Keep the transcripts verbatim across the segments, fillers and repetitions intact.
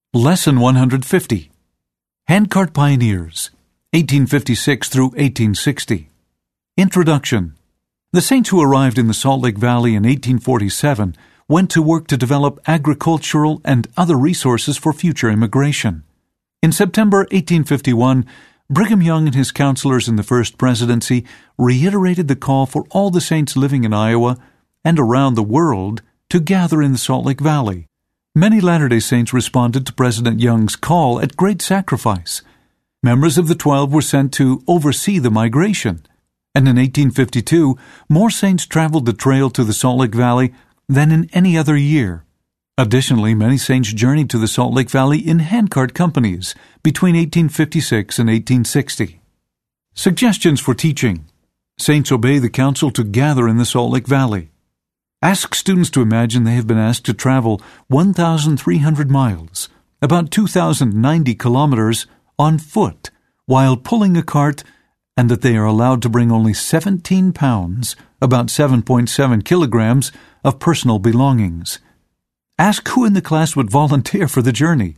Lesson one hundred fifty. Handcart Pioneers, eighteen fifty-six through eighteen sixty. Introduction. The saints who arrived in the Salt Lake Valley in eighteen forty-seven went to work to develop agricultural and other resources for future immigration. In September eighteen fifty-one, Brigham Young and his counselors in the First Presidency reiterated the call for all the saints living in Iowa and around the world to gather in the Salt Lake Valley. Many Latter-day Saints responded to President Young's call at great sacrifice. Members of the Twelve were sent to oversee the migration, and in eighteen fifty-two, more saints traveled the trail to the Salt Lake Valley than in any other year. Additionally, many saints journeyed to the Salt Lake Valley in handcart companies between eighteen fifty-six and eighteen sixty. Suggestions for teaching. Saints obey the counsel to gather in the Salt Lake Valley. Ask students to imagine they have been asked to travel one thousand three hundred miles, about two thousand ninety kilometers, on foot, while pulling a cart, and that they are allowed to bring only seventeen pounds, about seven point seven kilograms, of personal belongings. Ask who in the class would volunteer for the journey.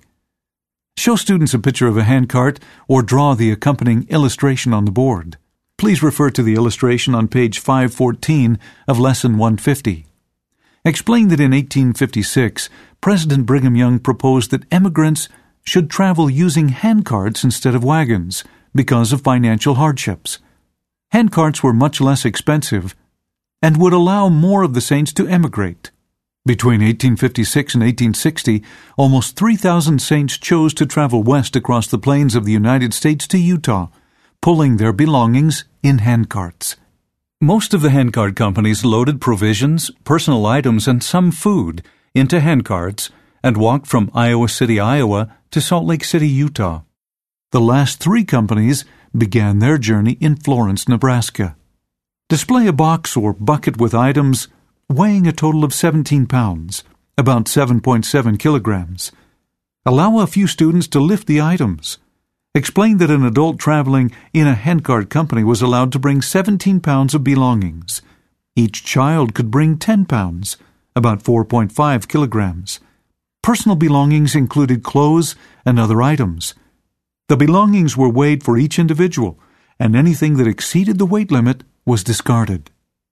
Show students a picture of a handcart or draw the accompanying illustration on the board. Please refer to the illustration on page five fourteen of Lesson one hundred fifty. Explain that in eighteen fifty-six, President Brigham Young proposed that emigrants should travel using handcarts instead of wagons because of financial hardships. Handcarts were much less expensive and would allow more of the saints to emigrate. Between eighteen fifty-six and eighteen sixty, almost three thousand saints chose to travel west across the plains of the United States to Utah, pulling their belongings in handcarts. Most of the handcart companies loaded provisions, personal items, and some food into handcarts and walked from Iowa City, Iowa to Salt Lake City, Utah. The last three companies began their journey in Florence, Nebraska. Display a box or bucket with items weighing a total of seventeen pounds, about seven point seven kilograms. Allow a few students to lift the items. Explain that an adult traveling in a handcart company was allowed to bring seventeen pounds of belongings. Each child could bring ten pounds, about four point five kilograms. Personal belongings included clothes and other items. The belongings were weighed for each individual, and anything that exceeded the weight limit was discarded.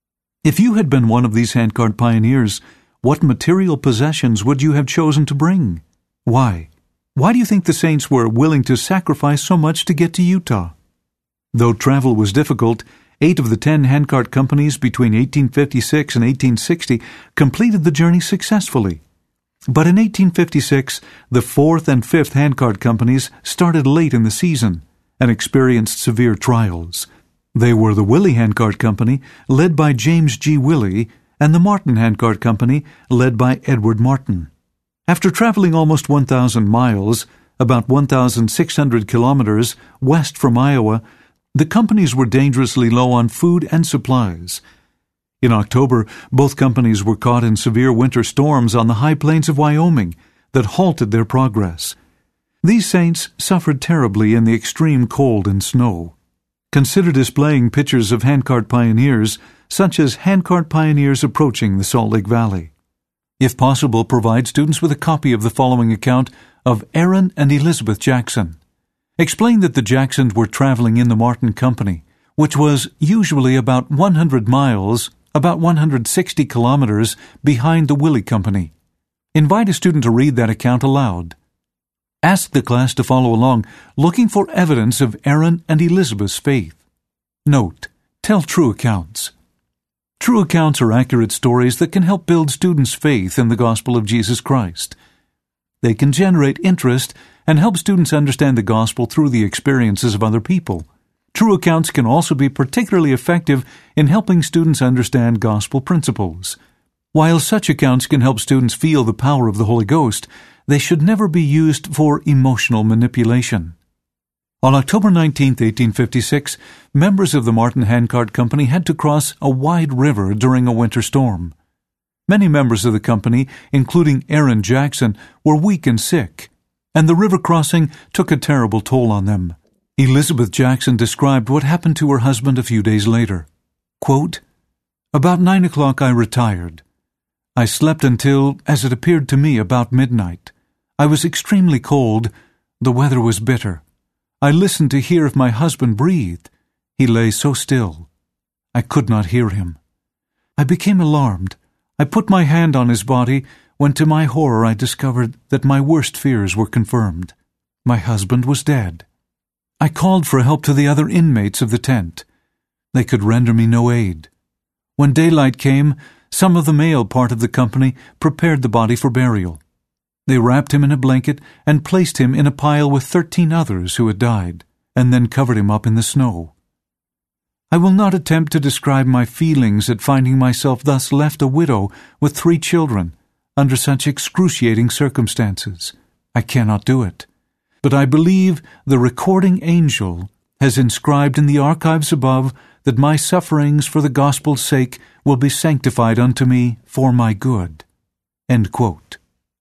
If you had been one of these handcart pioneers, what material possessions would you have chosen to bring? Why? Why do you think the saints were willing to sacrifice so much to get to Utah? Though travel was difficult, eight of the ten handcart companies between eighteen fifty-six and eighteen sixty completed the journey successfully. But in eighteen fifty-six, the fourth and fifth handcart companies started late in the season and experienced severe trials. They were the Willey Handcart Company, led by James G. Willey, and the Martin Handcart Company, led by Edward Martin. After traveling almost one thousand miles, about one thousand six hundred kilometers west from Iowa, the companies were dangerously low on food and supplies. In October, both companies were caught in severe winter storms on the high plains of Wyoming that halted their progress. These saints suffered terribly in the extreme cold and snow. Consider displaying pictures of handcart pioneers, such as handcart pioneers approaching the Salt Lake Valley. If possible, provide students with a copy of the following account of Aaron and Elizabeth Jackson. Explain that the Jacksons were traveling in the Martin Company, which was usually about one hundred miles, about one hundred sixty kilometers, behind the Willey Company. Invite a student to read that account aloud. Ask the class to follow along, looking for evidence of Aaron and Elizabeth's faith. Note: tell true accounts. True accounts are accurate stories that can help build students' faith in the gospel of Jesus Christ. They can generate interest and help students understand the gospel through the experiences of other people. True accounts can also be particularly effective in helping students understand gospel principles. While such accounts can help students feel the power of the Holy Ghost, they should never be used for emotional manipulation. On October nineteenth, eighteen fifty-six, members of the Martin Handcart Company had to cross a wide river during a winter storm. Many members of the company, including Aaron Jackson, were weak and sick, and the river crossing took a terrible toll on them. Elizabeth Jackson described what happened to her husband a few days later. Quote, "About nine o'clock I retired. I slept until, as it appeared to me, about midnight. I was extremely cold. The weather was bitter. I listened to hear if my husband breathed. He lay so still. I could not hear him. I became alarmed. I put my hand on his body, when to my horror I discovered that my worst fears were confirmed. My husband was dead. I called for help to the other inmates of the tent. They could render me no aid. When daylight came, some of the male part of the company prepared the body for burial. They wrapped him in a blanket and placed him in a pile with thirteen others who had died, and then covered him up in the snow. I will not attempt to describe my feelings at finding myself thus left a widow with three children, under such excruciating circumstances. I cannot do it. But I believe the recording angel has inscribed in the archives above that my sufferings for the gospel's sake will be sanctified unto me for my good." End quote.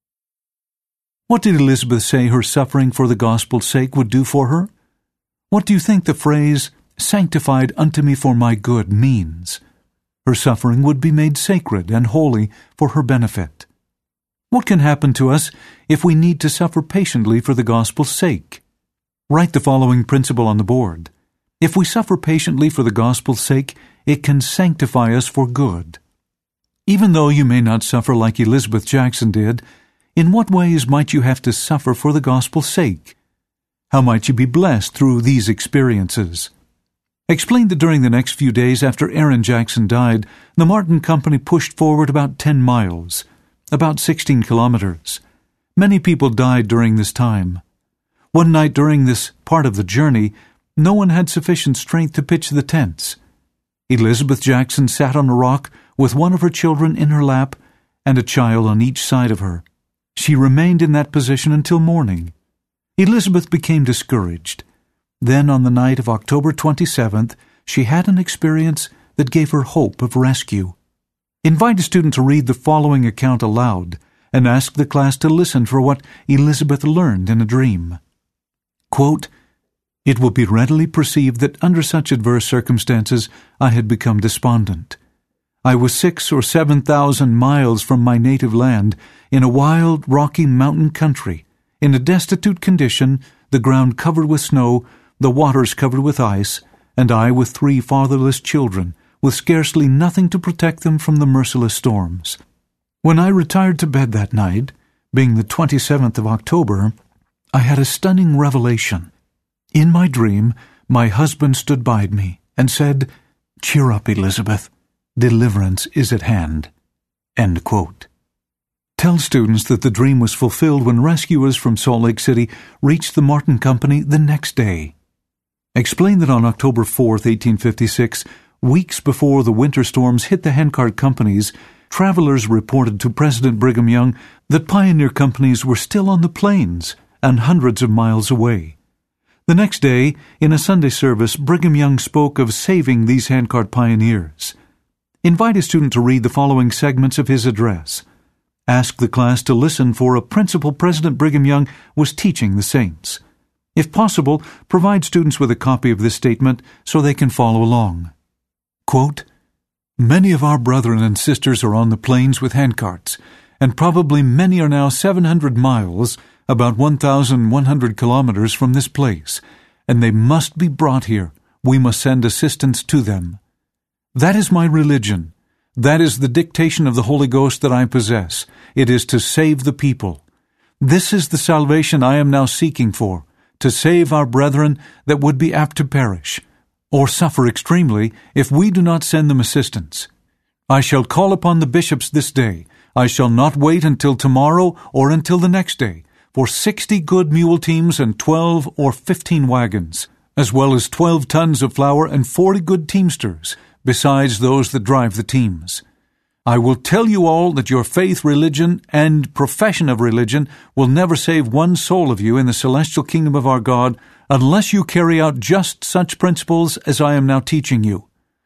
What did Elizabeth say her suffering for the gospel's sake would do for her? What do you think the phrase, "sanctified unto me for my good," means? Her suffering would be made sacred and holy for her benefit. What can happen to us if we need to suffer patiently for the gospel's sake? Write the following principle on the board. If we suffer patiently for the gospel's sake, it can sanctify us for good. Even though you may not suffer like Elizabeth Jackson did, in what ways might you have to suffer for the gospel's sake? How might you be blessed through these experiences? Explain that during the next few days after Aaron Jackson died, the Martin Company pushed forward about ten miles, about sixteen kilometers. Many people died during this time. One night during this part of the journey, no one had sufficient strength to pitch the tents. Elizabeth Jackson sat on a rock with one of her children in her lap and a child on each side of her. She remained in that position until morning. Elizabeth became discouraged. Then, on the night of October twenty-seventh, she had an experience that gave her hope of rescue. Invite a student to read the following account aloud and ask the class to listen for what Elizabeth learned in a dream. Quote, "It will be readily perceived that under such adverse circumstances I had become despondent. I was six or seven thousand miles from my native land, in a wild, rocky mountain country, in a destitute condition, the ground covered with snow, the waters covered with ice, and I with three fatherless children, with scarcely nothing to protect them from the merciless storms. When I retired to bed that night, being the twenty-seventh of October, I had a stunning revelation. In my dream, my husband stood by me and said, 'Cheer up, Elizabeth. Deliverance is at hand.'" End quote. Tell students that the dream was fulfilled when rescuers from Salt Lake City reached the Martin Company the next day. Explain that on October fourth, eighteen fifty-six, weeks before the winter storms hit the handcart companies, travelers reported to President Brigham Young that pioneer companies were still on the plains and hundreds of miles away. The next day, in a Sunday service, Brigham Young spoke of saving these handcart pioneers. Invite a student to read the following segments of his address. Ask the class to listen for a principle President Brigham Young was teaching the saints. If possible, provide students with a copy of this statement so they can follow along. Quote, "Many of our brethren and sisters are on the plains with handcarts, and probably many are now seven hundred miles, about one thousand one hundred kilometers from this place, and they must be brought here. We must send assistance to them. That is my religion. That is the dictation of the Holy Ghost that I possess. It is to save the people. This is the salvation I am now seeking for, to save our brethren that would be apt to perish, or suffer extremely if we do not send them assistance. I shall call upon the bishops this day. I shall not wait until tomorrow or until the next day, for sixty good mule teams and twelve or fifteen wagons, as well as twelve tons of flour and forty good teamsters, besides those that drive the teams. I will tell you all that your faith, religion, and profession of religion will never save one soul of you in the celestial kingdom of our God unless you carry out just such principles as I am now teaching you.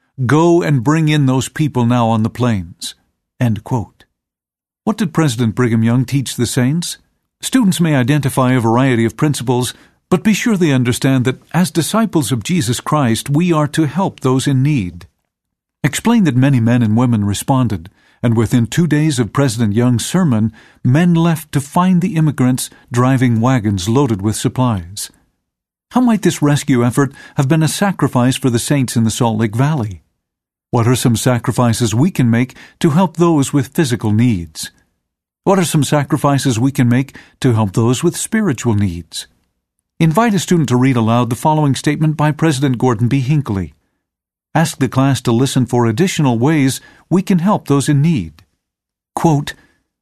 Go and bring in those people now on the plains." End quote. What did President Brigham Young teach the saints? Students may identify a variety of principles, but be sure they understand that as disciples of Jesus Christ, we are to help those in need. Explain that many men and women responded, and within two days of President Young's sermon, men left to find the immigrants driving wagons loaded with supplies. How might this rescue effort have been a sacrifice for the saints in the Salt Lake Valley? What are some sacrifices we can make to help those with physical needs? What are some sacrifices we can make to help those with spiritual needs? Invite a student to read aloud the following statement by President Gordon B. Hinckley. Ask the class to listen for additional ways we can help those in need. Quote,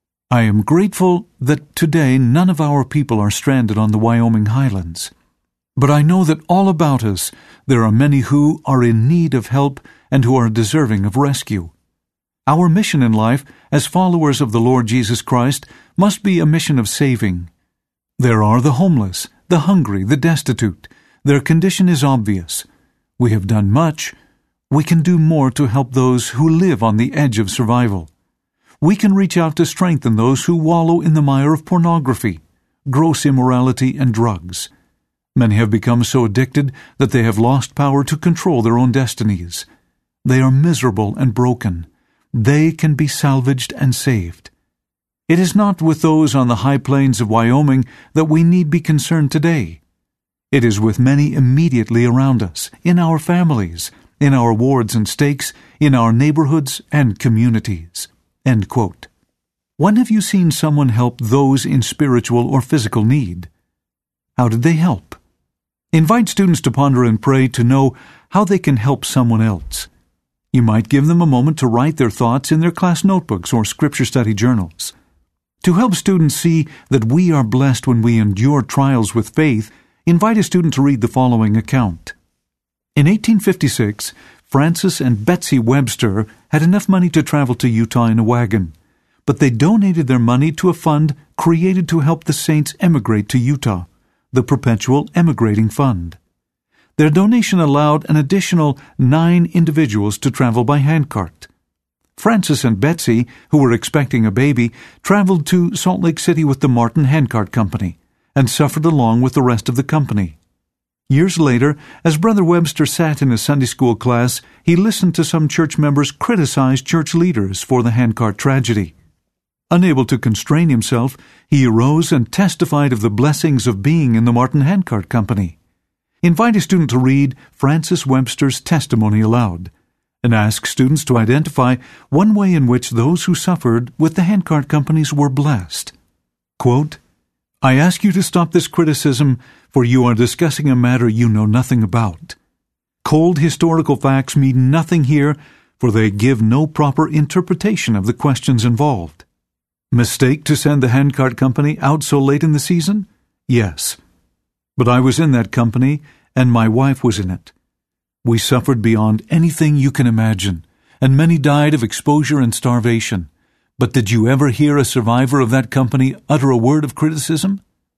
I am grateful that today none of our people are stranded on the Wyoming highlands. But I know that all about us there are many who are in need of help and who are deserving of rescue. Our mission in life as followers of the Lord Jesus Christ must be a mission of saving. There are the homeless, the hungry, the destitute. Their condition is obvious. We have done much. We can do more to help those who live on the edge of survival. We can reach out to strengthen those who wallow in the mire of pornography, gross immorality, and drugs. Many have become so addicted that they have lost power to control their own destinies. They are miserable and broken. They can be salvaged and saved. It is not with those on the high plains of Wyoming that we need be concerned today. It is with many immediately around us, in our families, in our wards and stakes, in our neighborhoods and communities. End quote. When have you seen someone help those in spiritual or physical need? How did they help? Invite students to ponder and pray to know how they can help someone else. You might give them a moment to write their thoughts in their class notebooks or scripture study journals. To help students see that we are blessed when we endure trials with faith, invite a student to read the following account. In eighteen fifty-six, Francis and Betsy Webster had enough money to travel to Utah in a wagon, but they donated their money to a fund created to help the saints emigrate to Utah, the Perpetual Emigrating Fund. Their donation allowed an additional nine individuals to travel by handcart. Francis and Betsy, who were expecting a baby, traveled to Salt Lake City with the Martin Handcart Company and suffered along with the rest of the company. Years later, as Brother Webster sat in a Sunday school class, he listened to some church members criticize church leaders for the handcart tragedy. Unable to constrain himself, he arose and testified of the blessings of being in the Martin Handcart Company. Invite a student to read Francis Webster's testimony aloud, and ask students to identify one way in which those who suffered with the handcart companies were blessed. Quote, I ask you to stop this criticism, for you are discussing a matter you know nothing about. Cold historical facts mean nothing here, for they give no proper interpretation of the questions involved. Mistake to send the handcart company out so late in the season? Yes. But I was in that company, and my wife was in it. We suffered beyond anything you can imagine, and many died of exposure and starvation. But did you ever hear a survivor of that company utter a word of criticism?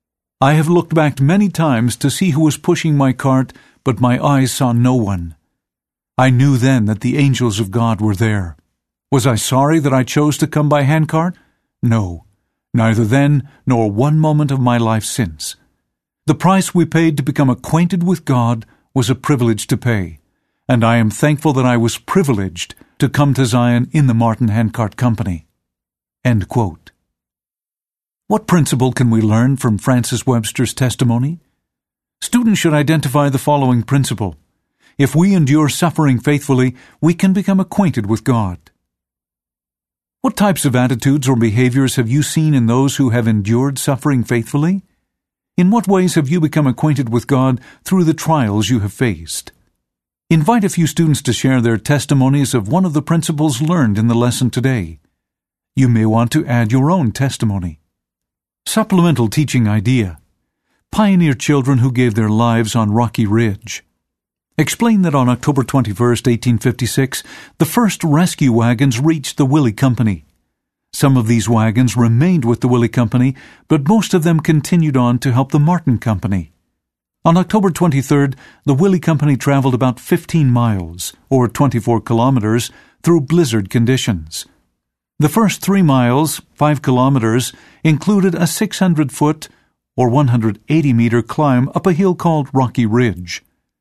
I have looked back many times to see who was pushing my cart, but my eyes saw no one. I knew then that the angels of God were there. Was I sorry that I chose to come by handcart? No, neither then nor one moment of my life since. The price we paid to become acquainted with God was a privilege to pay, and I am thankful that I was privileged to come to Zion in the Martin Handcart Company. End quote. What principle can we learn from Francis Webster's testimony? Students should identify the following principle. If we endure suffering faithfully, we can become acquainted with God. What types of attitudes or behaviors have you seen in those who have endured suffering faithfully? In what ways have you become acquainted with God through the trials you have faced? Invite a few students to share their testimonies of one of the principles learned in the lesson today. You may want to add your own testimony. Supplemental teaching idea. Pioneer children who gave their lives on Rocky Ridge. Explain that on October twenty-first, eighteen fifty-six, the first rescue wagons reached the Willey Company. Some of these wagons remained with the Willey Company, but most of them continued on to help the Martin Company. On October twenty-third, the Willey Company traveled about fifteen miles, or twenty-four kilometers, through blizzard conditions. The first three miles, five kilometers, included a six hundred foot, or one hundred eighty meter climb up a hill called Rocky Ridge.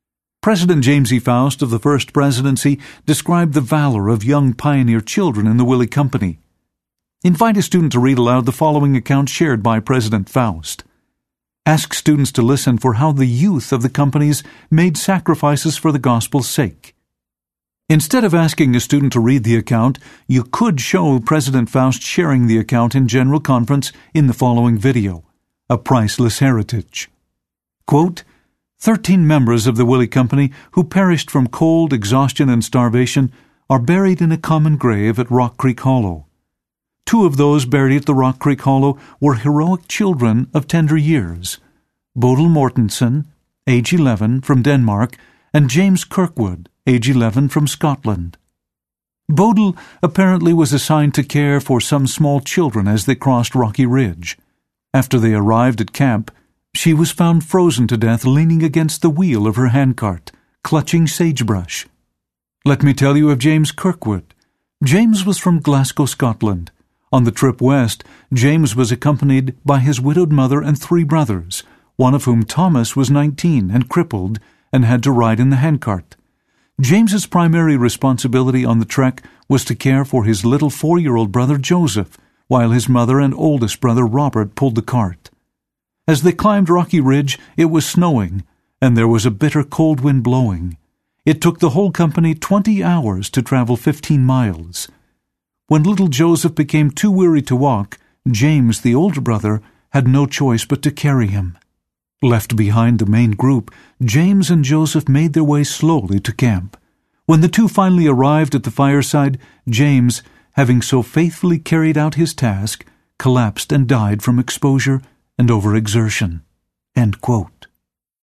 President James E. Faust of the First Presidency described the valor of young pioneer children in the Willey Company. Invite a student to read aloud the following account shared by President Faust. Ask students to listen for how the youth of the companies made sacrifices for the gospel's sake. Instead of asking a student to read the account, you could show President Faust sharing the account in general conference in the following video, A Priceless Heritage. Quote, Thirteen members of the Willey Company who perished from cold, exhaustion, and starvation are buried in a common grave at Rock Creek Hollow. Two of those buried at the Rock Creek Hollow were heroic children of tender years, Bodil Mortensen, age eleven, from Denmark, and James Kirkwood, age eleven, from Scotland. Bodil apparently was assigned to care for some small children as they crossed Rocky Ridge. After they arrived at camp, she was found frozen to death leaning against the wheel of her handcart, clutching sagebrush. Let me tell you of James Kirkwood. James was from Glasgow, Scotland. On the trip west, James was accompanied by his widowed mother and three brothers, one of whom, Thomas, was nineteen and crippled and had to ride in the handcart. James's primary responsibility on the trek was to care for his little four-year-old brother Joseph, while his mother and oldest brother Robert pulled the cart. As they climbed Rocky Ridge, it was snowing, and there was a bitter cold wind blowing. It took the whole company twenty hours to travel fifteen miles. When little Joseph became too weary to walk, James, the older brother, had no choice but to carry him. Left behind the main group, James and Joseph made their way slowly to camp. When the two finally arrived at the fireside, James, having so faithfully carried out his task, collapsed and died from exposure and overexertion. End quote.